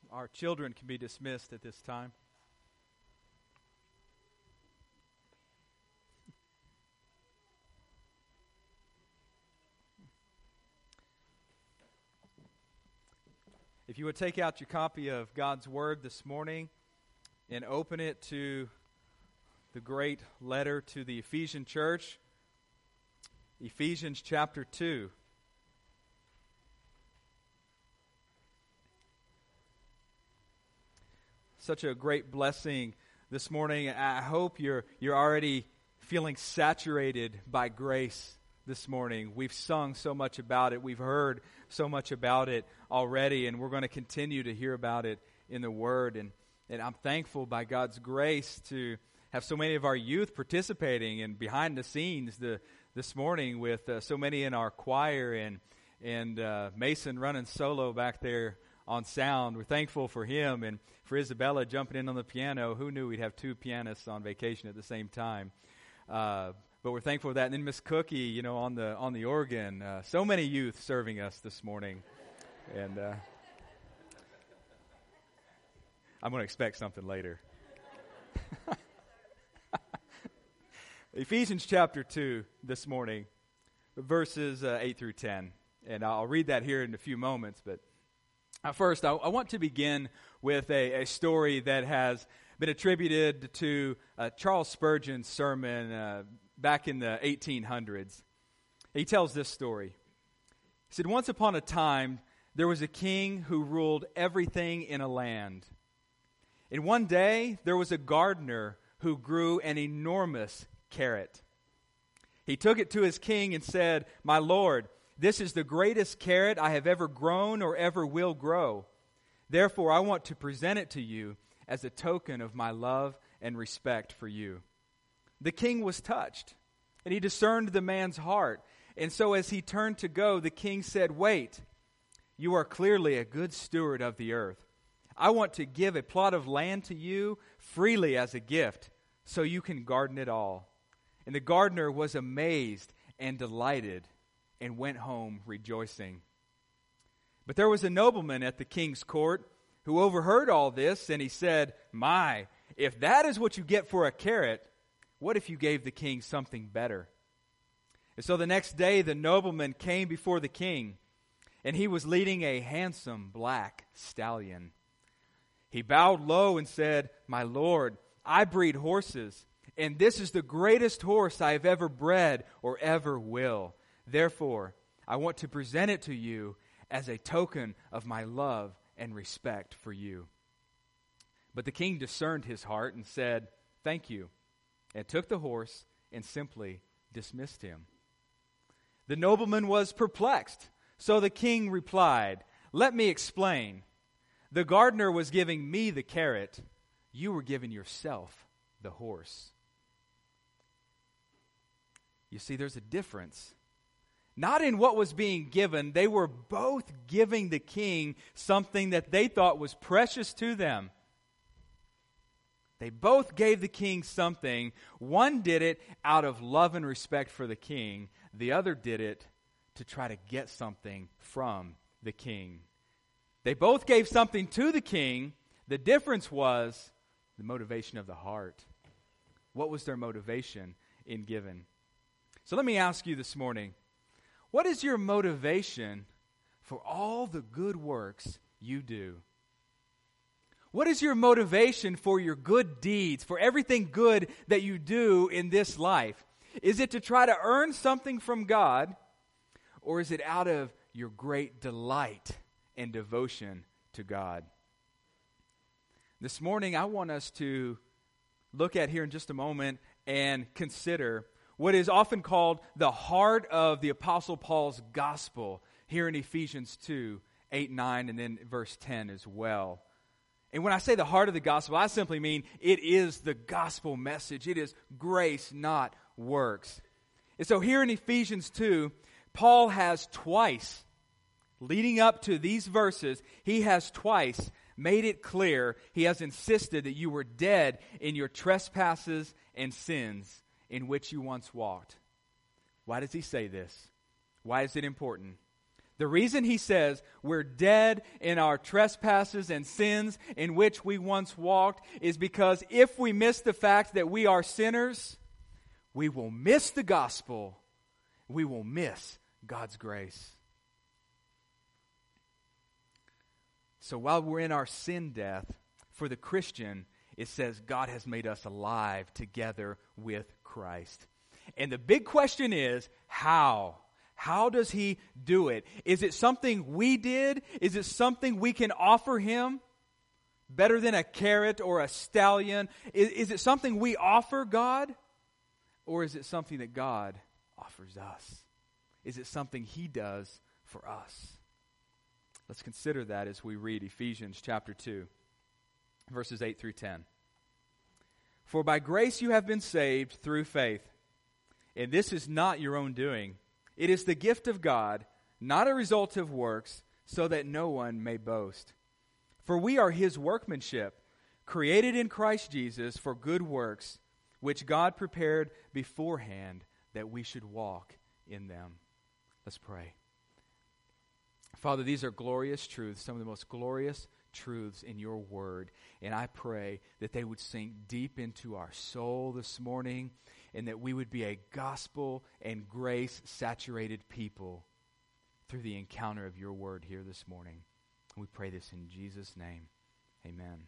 Our children can be dismissed at this time. If you would take out your copy of God's Word this morning and open it to the great letter to the Ephesian church, Ephesians chapter 2. Such a great blessing this morning. I hope you're already feeling saturated by grace this morning. We've sung so much about it. We've heard so much about it already, and we're going to continue to hear about it in the Word. And I'm thankful by God's grace to have so many of our youth participating and behind the scenes this morning with so many in our choir and Mason running solo back there on sound. We're thankful for him and for Isabella jumping in on the piano. Who knew we'd have two pianists on vacation at the same time? But we're thankful for that. And then Miss Cookie, on the organ. So many youth serving us this morning. And I'm going to expect something later. Ephesians chapter 2 this morning, verses 8 through 10. And I'll read that here in a few moments. But first, I want to begin with a story that has been attributed to Charles Spurgeon's sermon back in the 1800s. He tells this story. He said, "Once upon a time, there was a king who ruled everything in a land. And one day, there was a gardener who grew an enormous carrot. He took it to his king and said, 'My lord, this is the greatest carrot I have ever grown or ever will grow. Therefore, I want to present it to you as a token of my love and respect for you.' The king was touched, and he discerned the man's heart. And so as he turned to go, the king said, 'Wait, you are clearly a good steward of the earth. I want to give a plot of land to you freely as a gift, so you can garden it all.' And the gardener was amazed and delighted and went home rejoicing. But there was a nobleman at the king's court who overheard all this, and he said, 'My, if that is what you get for a carrot, what if you gave the king something better?' And so the next day the nobleman came before the king, and he was leading a handsome black stallion. He bowed low and said, 'My lord, I breed horses, and this is the greatest horse I have ever bred or ever will. Therefore, I want to present it to you as a token of my love and respect for you.' But the king discerned his heart and said, 'Thank you,' and took the horse and simply dismissed him. The nobleman was perplexed. So the king replied, 'Let me explain. The gardener was giving me the carrot. You were giving yourself the horse.'" You see, there's a difference. Not in what was being given. They were both giving the king something that they thought was precious to them. They both gave the king something. One did it out of love and respect for the king. The other did it to try to get something from the king. They both gave something to the king. The difference was the motivation of the heart. What was their motivation in giving? So let me ask you this morning, what is your motivation for all the good works you do? What is your motivation for your good deeds, for everything good that you do in this life? Is it to try to earn something from God, or is it out of your great delight and devotion to God? This morning, I want us to look at here in just a moment and consider what is often called the heart of the Apostle Paul's gospel here in Ephesians 2, 8, 9, and then verse 10 as well. And when I say the heart of the gospel, I simply mean it is the gospel message. It is grace, not works. And so here in Ephesians 2, Paul has twice, leading up to these verses, he has twice made it clear, he has insisted that you were dead in your trespasses and sins in which you once walked. Why does he say this? Why is it important? The reason he says we're dead in our trespasses and sins in which we once walked is because if we miss the fact that we are sinners, we will miss the gospel. We will miss God's grace. So while we're in our sin death, for the Christian, it says God has made us alive together with Christ. And the big question is, how? How does he do it? Is it something we did? Is it something we can offer him? Better than a carrot or a stallion? Is it something we offer God? Or is it something that God offers us? Is it something he does for us? Let's consider that as we read Ephesians chapter 2, verses 8 through 10. For by grace you have been saved through faith, and this is not your own doing. It is the gift of God, not a result of works, so that no one may boast. For we are his workmanship, created in Christ Jesus for good works, which God prepared beforehand that we should walk in them. Let's pray. Father, these are glorious truths, some of the most glorious truths in your word. And I pray that they would sink deep into our soul this morning and that we would be a gospel and grace saturated people through the encounter of your word here this morning. We pray this in Jesus' name. Amen.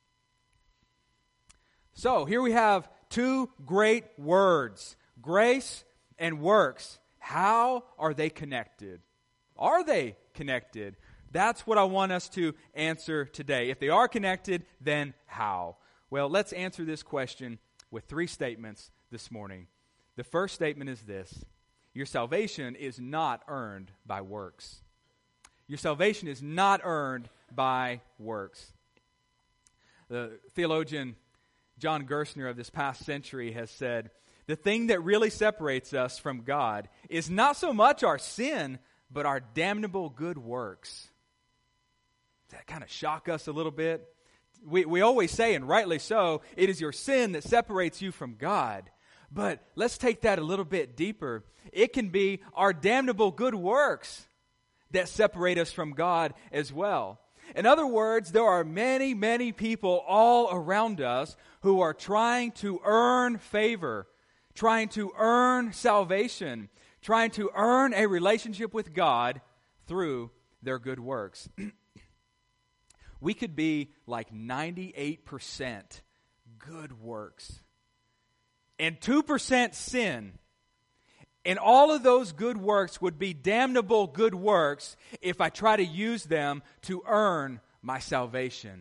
So here we have two great words, grace and works. How are they connected? Are they connected? That's what I want us to answer today. If they are connected, then how? Well, let's answer this question with three statements this morning. The first statement is this: your salvation is not earned by works. Your salvation is not earned by works. The theologian John Gerstner of this past century has said, the thing that really separates us from God is not so much our sin, but our damnable good works. Does that kind of shock us a little bit? We always say, and rightly so, it is your sin that separates you from God. But let's take that a little bit deeper. It can be our damnable good works that separate us from God as well. In other words, there are many, many people all around us who are trying to earn favor, trying to earn salvation, trying to earn a relationship with God through their good works. We could be like 98% good works and 2% sin. And all of those good works would be damnable good works if I try to use them to earn my salvation.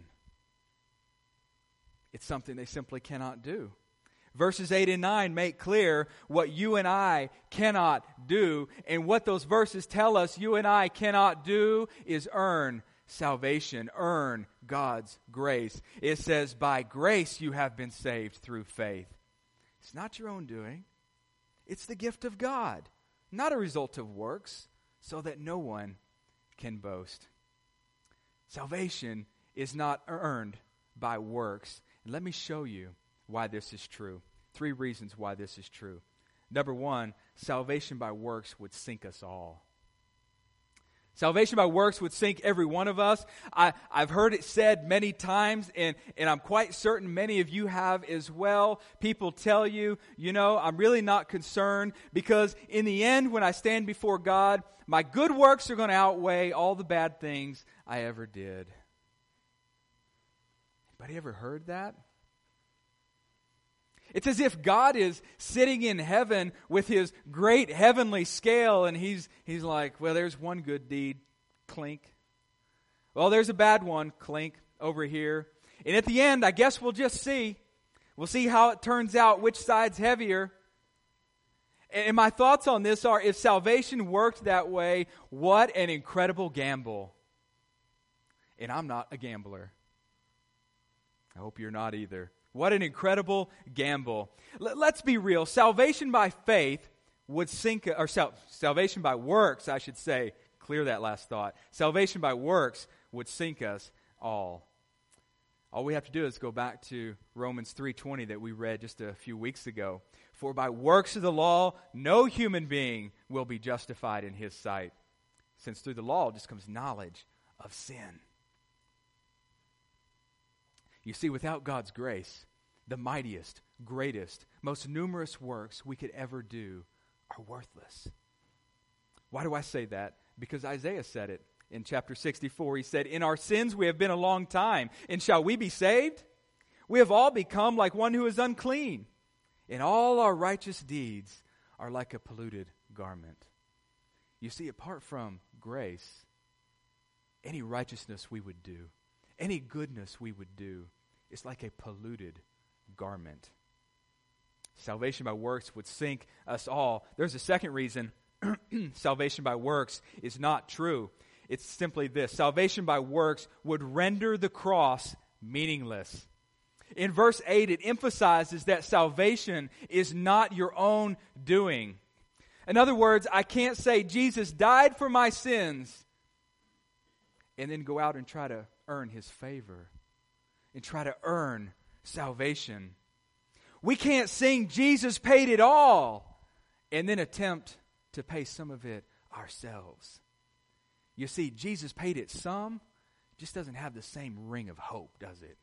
It's something they simply cannot do. Verses 8 and 9 make clear what you and I cannot do. And what those verses tell us you and I cannot do is earn salvation, earn God's grace. It says, by grace you have been saved through faith. It's not your own doing. It's the gift of God, not a result of works, so that no one can boast. Salvation is not earned by works. And let me show you why this is true. 3 reasons why this is true. Number 1, salvation by works would sink us all. Salvation by works would sink every one of us. I've heard it said many times, and I'm quite certain many of you have as well. People tell you, I'm really not concerned because in the end, when I stand before God, my good works are going to outweigh all the bad things I ever did. Anybody ever heard that? It's as if God is sitting in heaven with his great heavenly scale, and he's like, well, there's one good deed, clink. Well, there's a bad one, clink, over here. And at the end, I guess we'll just see. We'll see how it turns out, which side's heavier. And my thoughts on this are, if salvation worked that way, what an incredible gamble. And I'm not a gambler. I hope you're not either. What an incredible gamble. Let's be real. Salvation by faith would sink, or salvation by works, I should say. Clear that last thought. Salvation by works would sink us all. All we have to do is go back to Romans 3:20 that we read just a few weeks ago. For by works of the law, no human being will be justified in his sight. since through the law just comes knowledge of sin. You see, without God's grace, the mightiest, greatest, most numerous works we could ever do are worthless. Why do I say that? Because Isaiah said it in chapter 64. He said, "In our sins we have been a long time, and shall we be saved? We have all become like one who is unclean, and all our righteous deeds are like a polluted garment." You see, apart from grace, any righteousness we would do, any goodness we would do, is like a polluted garment. Salvation by works would sink us all. There's a second reason salvation by works is not true. It's simply this: salvation by works would render the cross meaningless. In verse 8, it emphasizes that salvation is not your own doing. In other words, I can't say Jesus died for my sins and then go out and try to earn his favor and try to earn salvation. We can't sing Jesus paid it all and then attempt to pay some of it ourselves. You see, Jesus paid it some, just doesn't have the same ring of hope, does it?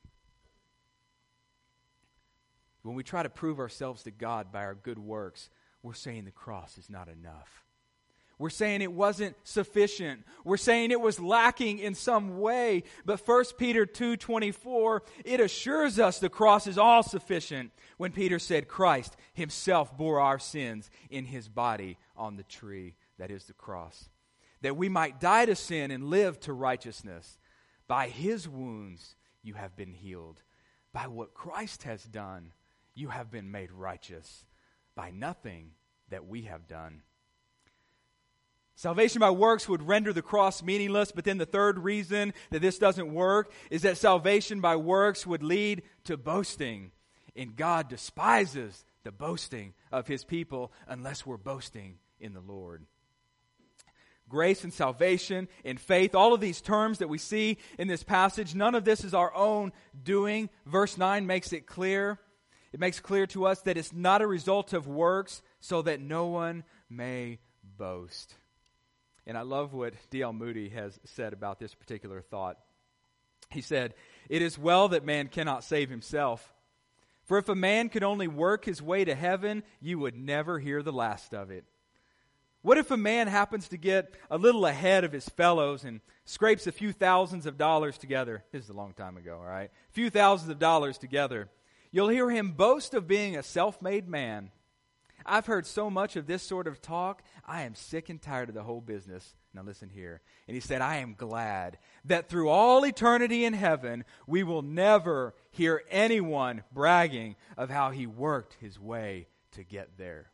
When we try to prove ourselves to God by our good works, we're saying the cross is not enough. We're saying it wasn't sufficient. We're saying it was lacking in some way. But 1 Peter 2:24, it assures us the cross is all sufficient when Peter said Christ himself bore our sins in his body on the tree, that is the cross, that we might die to sin and live to righteousness. By his wounds you have been healed. By what Christ has done, you have been made righteous, by nothing that we have done. Salvation by works would render the cross meaningless, but then the third reason that this doesn't work is that salvation by works would lead to boasting. And God despises the boasting of his people unless we're boasting in the Lord. Grace and salvation and faith, all of these terms that we see in this passage, none of this is our own doing. Verse 9 makes it clear. It makes clear to us that it's not a result of works, so that no one may boast. And I love what D.L. Moody has said about this particular thought. He said, "It is well that man cannot save himself. For if a man could only work his way to heaven, you would never hear the last of it. What if a man happens to get a little ahead of his fellows and scrapes a few thousands of dollars together?" This is a long time ago, all right? A few thousands of dollars together. "You'll hear him boast of being a self-made man. I've heard so much of this sort of talk, I am sick and tired of the whole business." Now listen here. And he said, "I am glad that through all eternity in heaven, we will never hear anyone bragging of how he worked his way to get there."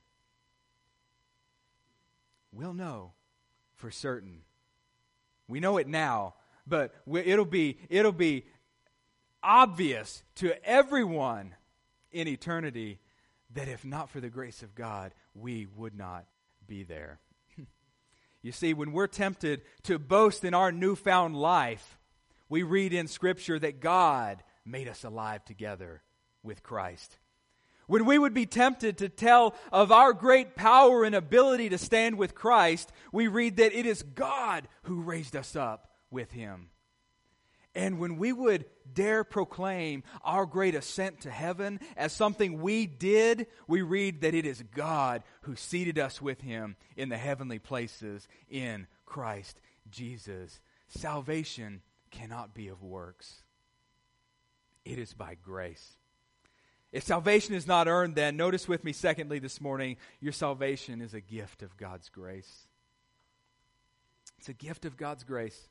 We'll know for certain. We know it now, but it'll be obvious to everyone in eternity that if not for the grace of God, we would not be there. You see, when we're tempted to boast in our newfound life, we read in Scripture that God made us alive together with Christ. When we would be tempted to tell of our great power and ability to stand with Christ, we read that it is God who raised us up with him. And when we would dare proclaim our great ascent to heaven as something we did, we read that it is God who seated us with him in the heavenly places in Christ Jesus. Salvation cannot be of works. It is by grace. If salvation is not earned, then notice with me, secondly, this morning, your salvation is a gift of God's grace. It's a gift of God's grace.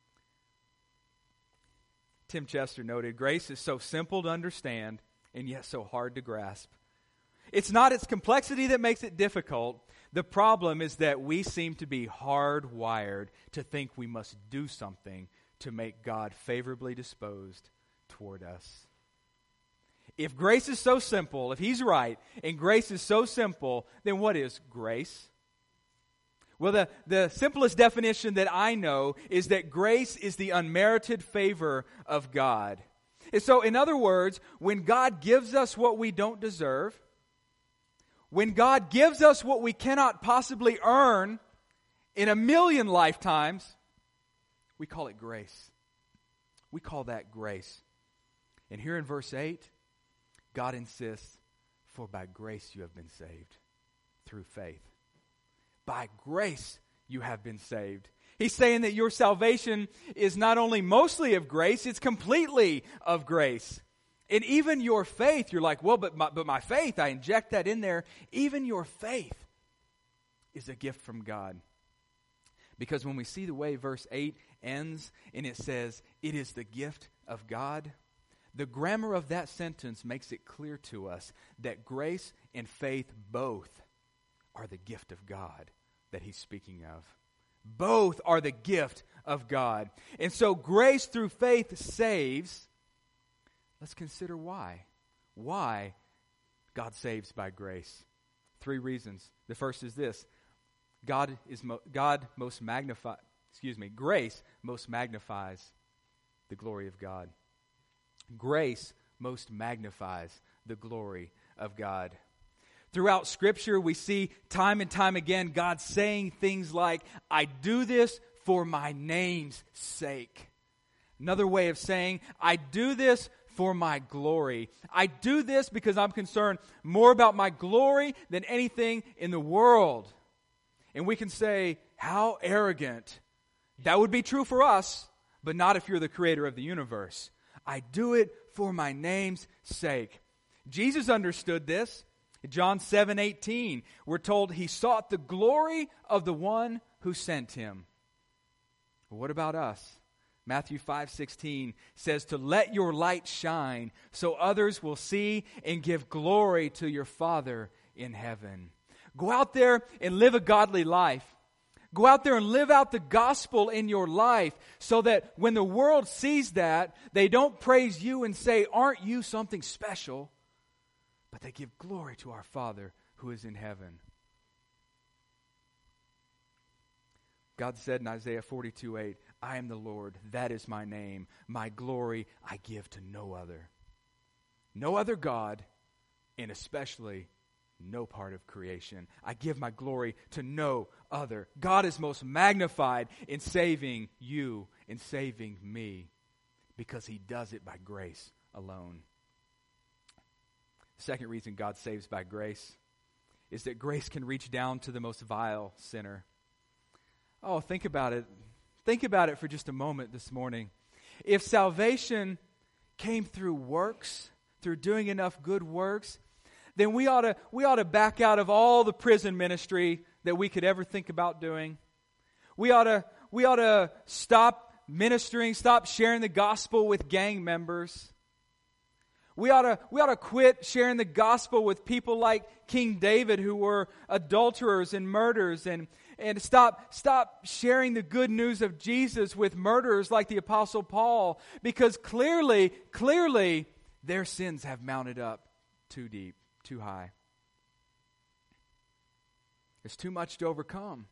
Tim Chester noted, "Grace is so simple to understand and yet so hard to grasp. It's not its complexity that makes it difficult. The problem is that we seem to be hardwired to think we must do something to make God favorably disposed toward us." If grace is so simple, if he's right, and grace is so simple, then what is grace? Well, the simplest definition that I know is that grace is the unmerited favor of God. And so, in other words, when God gives us what we don't deserve, when God gives us what we cannot possibly earn, in a million lifetimes, we call it grace. We call that grace. And here in verse 8, God insists, for by grace you have been saved through faith. By grace you have been saved. He's saying that your salvation is not only mostly of grace, it's completely of grace. And even your faith, you're like, well, but my faith, I inject that in there. Even your faith is a gift from God. Because when we see the way verse 8 ends, and it says, it is the gift of God, the grammar of that sentence makes it clear to us that grace and faith both are the gift of God that he's speaking of. Both are the gift of God. And so grace through faith saves. Let's consider why. Why God saves by grace. 3 reasons. The first is this. Grace most magnifies the glory of God. Grace most magnifies the glory of God. Throughout Scripture, we see time and time again God saying things like, I do this for my name's sake. Another way of saying, I do this for my glory. I do this because I'm concerned more about my glory than anything in the world. And we can say, how arrogant. That would be true for us, but not if you're the creator of the universe. I do it for my name's sake. Jesus understood this. In John 7:18, we're told he sought the glory of the one who sent him. But what about us? Matthew 5:16 says to let your light shine so others will see and give glory to your Father in heaven. Go out there and live a godly life. Go out there and live out the gospel in your life so that when the world sees that, they don't praise you and say, aren't you something special? But they give glory to our Father who is in heaven. God said in Isaiah 42:8, I am the Lord, that is my name. My glory I give to no other. No other God, and especially no part of creation. I give my glory to no other. God is most magnified in saving you, in saving me, because he does it by grace alone. The second reason God saves by grace is that grace can reach down to the most vile sinner. Oh, think about it. Think about it for just a moment this morning. If salvation came through works, through doing enough good works, then we ought to back out of all the prison ministry that we could ever think about doing. We ought to stop ministering, stop sharing the gospel with gang members. We ought to quit sharing the gospel with people like King David who were adulterers and murderers, and stop sharing the good news of Jesus with murderers like the Apostle Paul, because clearly their sins have mounted up too deep, too high. There's too much to overcome.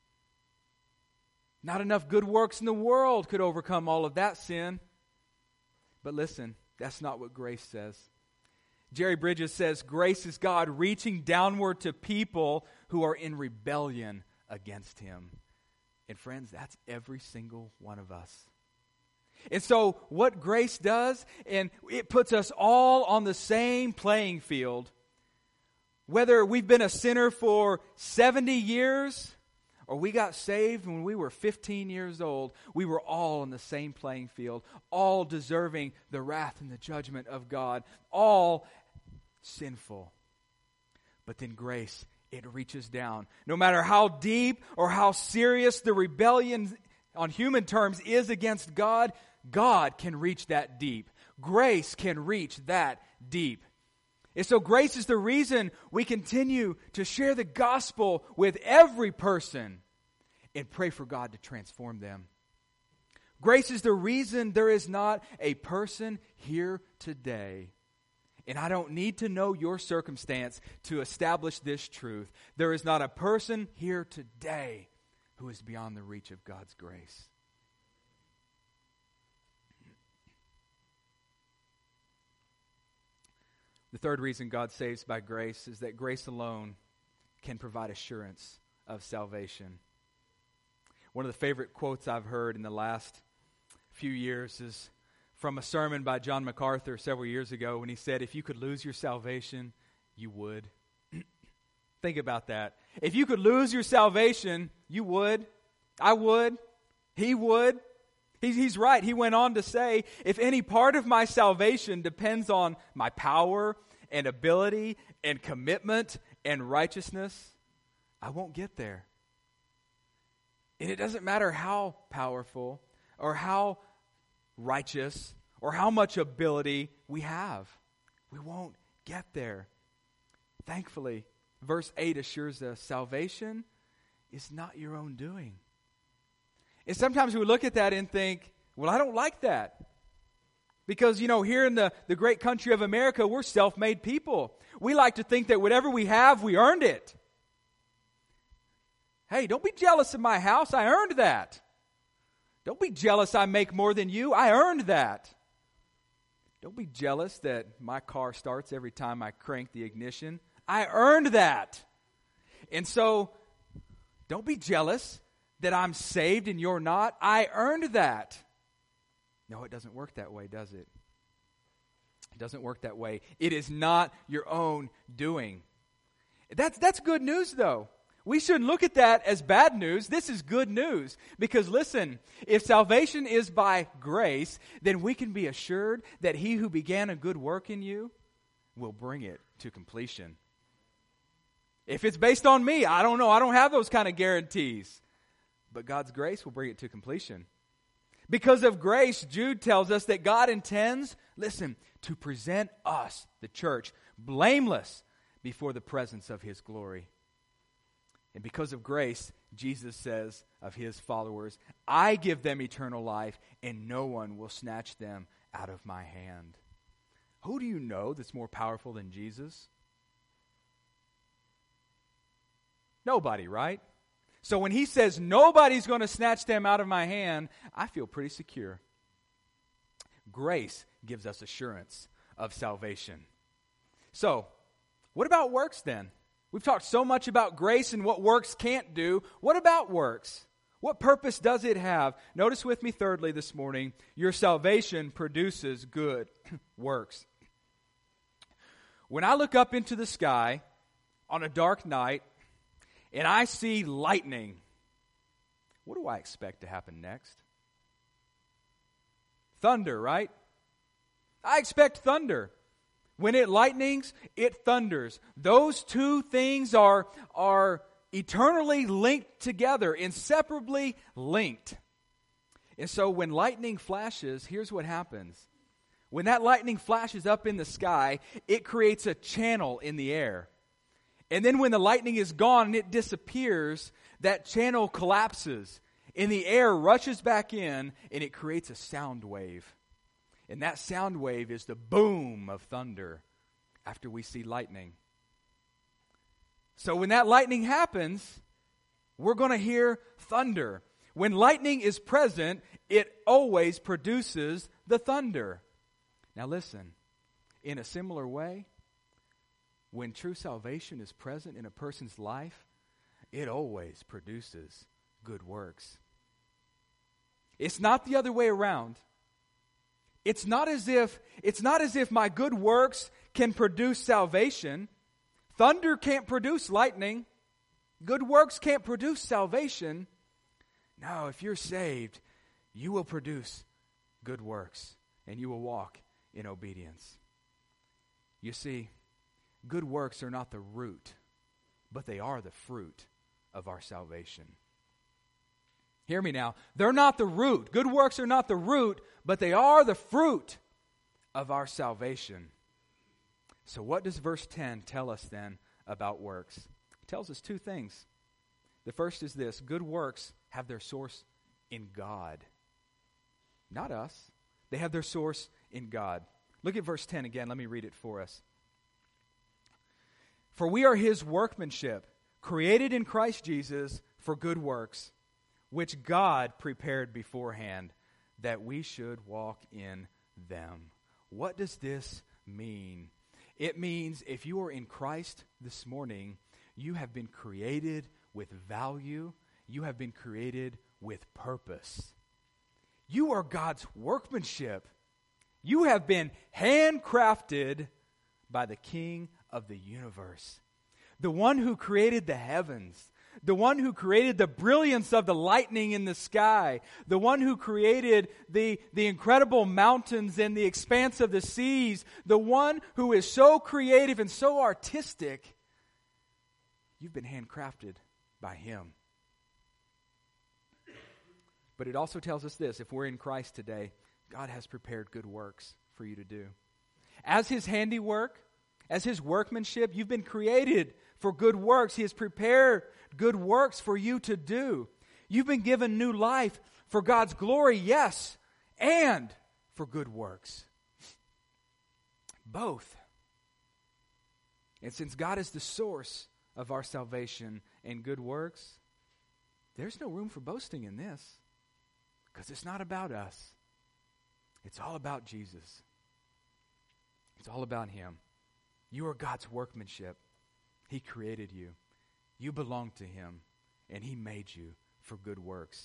Not enough good works in the world could overcome all of that sin. But listen, that's not what grace says. Jerry Bridges says, grace is God reaching downward to people who are in rebellion against him. And friends, that's every single one of us. And so what grace does, and it puts us all on the same playing field. Whether we've been a sinner for 70 years or we got saved when we were 15 years old, we were all on the same playing field, all deserving the wrath and the judgment of God, all sinful. But then grace, it reaches down. No matter how deep or how serious the rebellion on human terms is against God, God can reach that deep. Grace can reach that deep. And so grace is the reason we continue to share the gospel with every person and pray for God to transform them. Grace is the reason there is not a person here today, and I don't need to know your circumstance to establish this truth. There is not a person here today who is beyond the reach of God's grace. The third reason God saves by grace is that grace alone can provide assurance of salvation. One of the favorite quotes I've heard in the last few years is from a sermon by John MacArthur several years ago when he said, if you could lose your salvation, you would. Think about that. If you could lose your salvation, you would. I would. He would. He's right. He went on to say, if any part of my salvation depends on my power and ability and commitment and righteousness, I won't get there. And it doesn't matter how powerful or how righteous or how much ability we have. We won't get there. Thankfully, verse 8 assures us salvation is not your own doing. And sometimes we look at that and think, well, I don't like that. Because, here in the great country of America, we're self-made people. We like to think that whatever we have, we earned it. Hey, don't be jealous of my house. I earned that. Don't be jealous I make more than you. I earned that. Don't be jealous that my car starts every time I crank the ignition. I earned that. And so, don't be jealous that I'm saved and you're not. I earned that. No, it doesn't work that way, does it? It doesn't work that way. It is not your own doing. That's good news, though. We shouldn't look at that as bad news. This is good news. Because listen, if salvation is by grace, then we can be assured that he who began a good work in you will bring it to completion. If it's based on me, I don't know. I don't have those kind of guarantees. But God's grace will bring it to completion. Because of grace, Jude tells us that God intends, listen, to present us, the church, blameless before the presence of his glory. And because of grace, Jesus says of his followers, I give them eternal life, and no one will snatch them out of my hand. Who do you know that's more powerful than Jesus? Nobody, right? So when he says nobody's going to snatch them out of my hand, I feel pretty secure. Grace gives us assurance of salvation. So, what about works then? We've talked so much about grace and what works can't do. What about works? What purpose does it have? Notice with me thirdly this morning, your salvation produces good works. When I look up into the sky on a dark night and I see lightning, what do I expect to happen next? Thunder, right? I expect thunder. When it lightnings, it thunders. Those two things are eternally linked together, inseparably linked. And so when lightning flashes, here's what happens. When that lightning flashes up in the sky, it creates a channel in the air. And then when the lightning is gone and it disappears, that channel collapses. And the air rushes back in and it creates a sound wave. And that sound wave is the boom of thunder after we see lightning. So when that lightning happens, we're going to hear thunder. When lightning is present, it always produces the thunder. Now listen, in a similar way, when true salvation is present in a person's life, it always produces good works. It's not the other way around. It's not as if my good works can produce salvation. Thunder can't produce lightning. Good works can't produce salvation. No, if you're saved, you will produce good works and you will walk in obedience. You see, good works are not the root, but they are the fruit of our salvation. Hear me now. They're not the root. Good works are not the root, but they are the fruit of our salvation. So what does verse 10 tell us then about works? It tells us two things. The first is this: good works have their source in God. Not us. They have their source in God. Look at verse 10 again. Let me read it for us. For we are his workmanship, created in Christ Jesus for good works, which God prepared beforehand that we should walk in them. What does this mean? It means if you are in Christ this morning, you have been created with value. You have been created with purpose. You are God's workmanship. You have been handcrafted by the King of the universe, the one who created the heavens, the one who created the brilliance of the lightning in the sky, the one who created the incredible mountains and the expanse of the seas, the one who is so creative and so artistic. You've been handcrafted by Him. But it also tells us this: if we're in Christ today, God has prepared good works for you to do. As His handiwork, as His workmanship, you've been created for good works. He has prepared good works for you to do. You've been given new life for God's glory, yes, and for good works. Both. And since God is the source of our salvation and good works, there's no room for boasting in this, because it's not about us. It's all about Jesus. It's all about Him. You are God's workmanship. He created you. You belong to Him, and He made you for good works.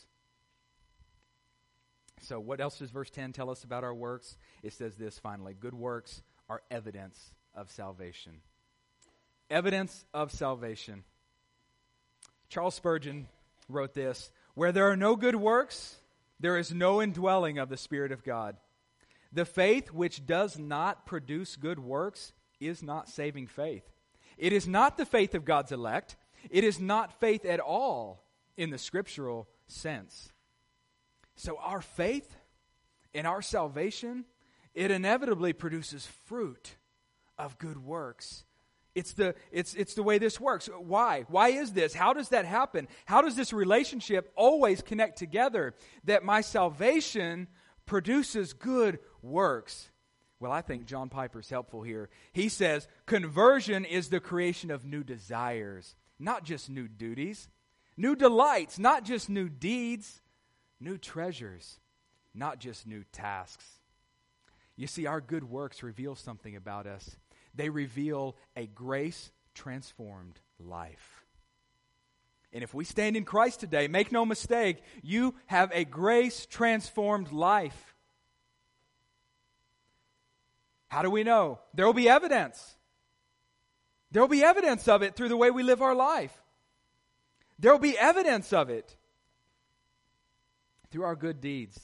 So what else does verse 10 tell us about our works? It says this finally: good works are evidence of salvation. Evidence of salvation. Charles Spurgeon wrote this: where there are no good works, there is no indwelling of the Spirit of God. The faith which does not produce good works is not saving faith. It is not the faith of God's elect. It is not faith at all in the scriptural sense. So our faith and our salvation, it inevitably produces fruit of good works. It's the way this works. Why? Why is this? How does that happen? How does this relationship always connect together, that my salvation produces good works? Well, I think John Piper's helpful here. He says, conversion is the creation of new desires, not just new duties, new delights, not just new deeds, new treasures, not just new tasks. You see, our good works reveal something about us. They reveal a grace-transformed life. And if we stand in Christ today, make no mistake, you have a grace-transformed life. How do we know? There will be evidence. There will be evidence of it through the way we live our life. There will be evidence of it through our good deeds.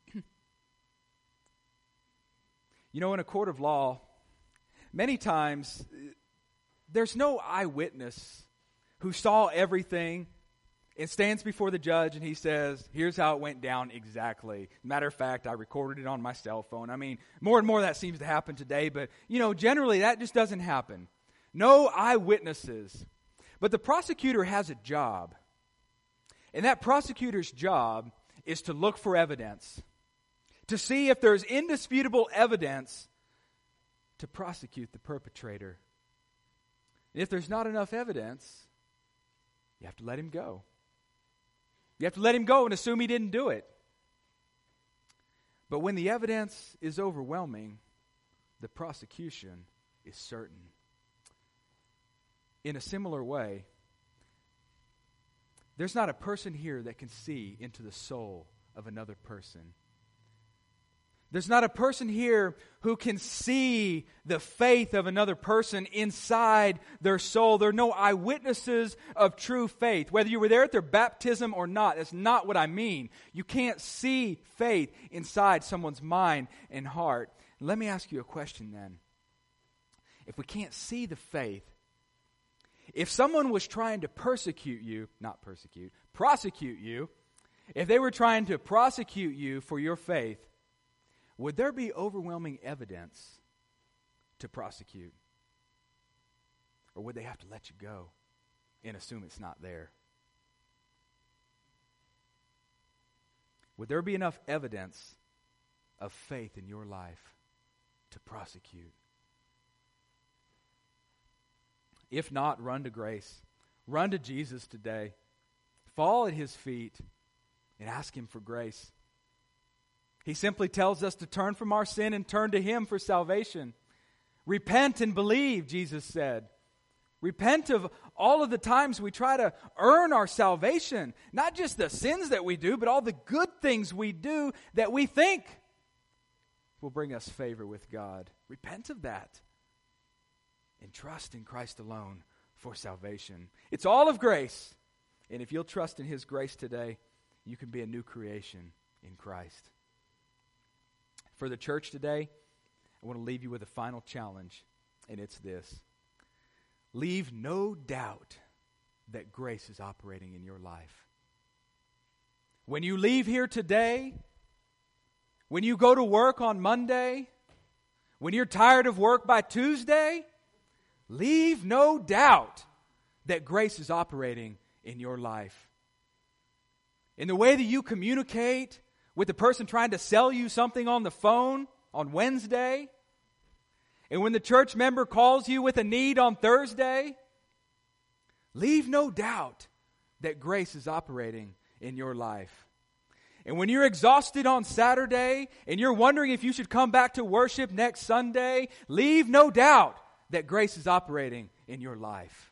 You know, in a court of law, many times there's no eyewitness who saw everything and stands before the judge and he says, here's how it went down exactly. Matter of fact, I recorded it on my cell phone. I mean, more and more that seems to happen today, but, generally that just doesn't happen. No eyewitnesses. But the prosecutor has a job. And that prosecutor's job is to look for evidence, to see if there's indisputable evidence to prosecute the perpetrator. And if there's not enough evidence, you have to let him go. You have to let him go and assume he didn't do it. But when the evidence is overwhelming, the prosecution is certain. In a similar way, there's not a person here that can see into the soul of another person. There's not a person here who can see the faith of another person inside their soul. There are no eyewitnesses of true faith. Whether you were there at their baptism or not, that's not what I mean. You can't see faith inside someone's mind and heart. Let me ask you a question then. If we can't see the faith, if someone was trying to prosecute you, if they were trying to prosecute you for your faith, would there be overwhelming evidence to prosecute? Or would they have to let you go and assume it's not there? Would there be enough evidence of faith in your life to prosecute? If not, run to grace. Run to Jesus today. Fall at His feet and ask Him for grace. He simply tells us to turn from our sin and turn to Him for salvation. Repent and believe, Jesus said. Repent of all of the times we try to earn our salvation. Not just the sins that we do, but all the good things we do that we think will bring us favor with God. Repent of that. And trust in Christ alone for salvation. It's all of grace. And if you'll trust in His grace today, you can be a new creation in Christ. For the church today, I want to leave you with a final challenge, and it's this. Leave no doubt that grace is operating in your life. When you leave here today, when you go to work on Monday, when you're tired of work by Tuesday, leave no doubt that grace is operating in your life. In the way that you communicate with the person trying to sell you something on the phone on Wednesday, and when the church member calls you with a need on Thursday, leave no doubt that grace is operating in your life. And when you're exhausted on Saturday and you're wondering if you should come back to worship next Sunday, leave no doubt that grace is operating in your life.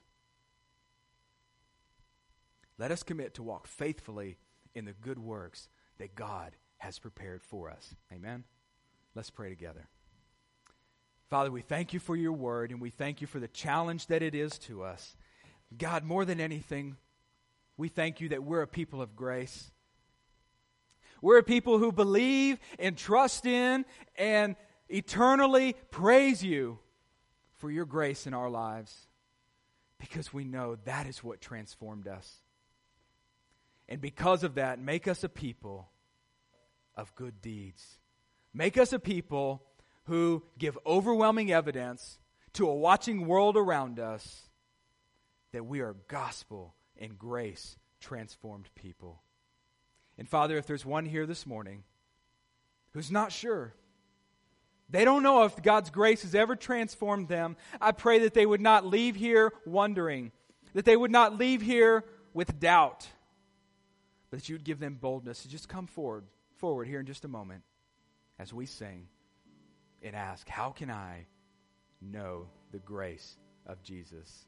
Let us commit to walk faithfully in the good works that God has prepared for us. Amen? Let's pray together. Father, we thank you for your word, and we thank you for the challenge that it is to us. God, more than anything, we thank you that we're a people of grace. We're a people who believe and trust in and eternally praise you for your grace in our lives, because we know that is what transformed us. And because of that, make us a people of good deeds. Make us a people who give overwhelming evidence to a watching world around us that we are gospel and grace transformed people. And Father, if there's one here this morning who's not sure, they don't know if God's grace has ever transformed them, I pray that they would not leave here wondering, that they would not leave here with doubt, but that you would give them boldness to just come forward here in just a moment as we sing and ask, how can I know the grace of Jesus?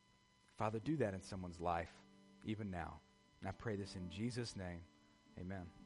Father, do that in someone's life, even now. And I pray this in Jesus' name. Amen.